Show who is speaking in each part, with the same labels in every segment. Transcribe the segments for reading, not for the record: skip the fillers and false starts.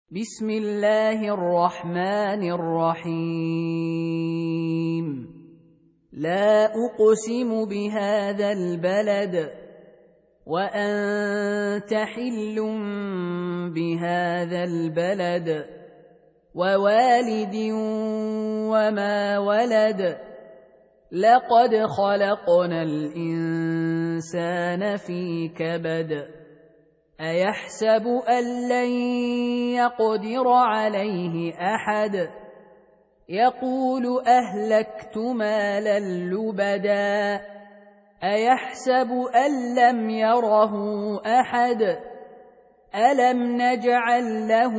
Speaker 1: بسم الله الرحمن الرحيم لا أقسم بهذا البلد وأنت حل بهذا البلد ووالد وما ولد لقد خلقنا الإنسان في كبد أيحسب أن لن يقدر عليه أحد يقول أهلكت مالا لبدا أيحسب أن لم يره أحد ألم نجعل له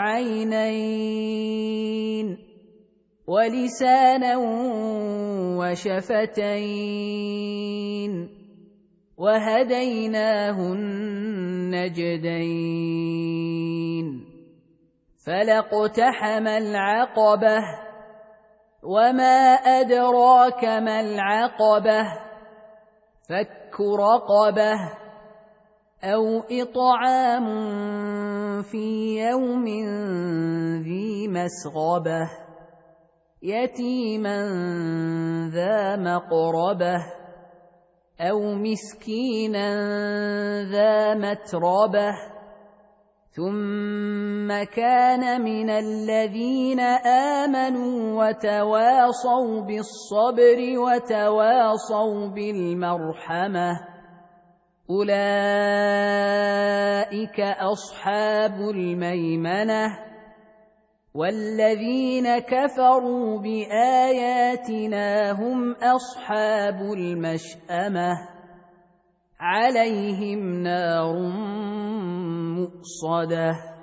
Speaker 1: عينين ولسانا وشفتين وهديناه النجدين فلاقتحم العقبة وما أدراك ما العقبة فك رقبة أو إطعام في يوم ذي مسغبة يتيما ذا مقربة أو مسكينا ذا متربة ثم كان من الذين آمنوا وتواصوا بالصبر وتواصوا بالمرحمة أولئك أصحاب الميمنة والذين كفروا بآياتنا هم أصحاب المشأمة عليهم نار مؤصدة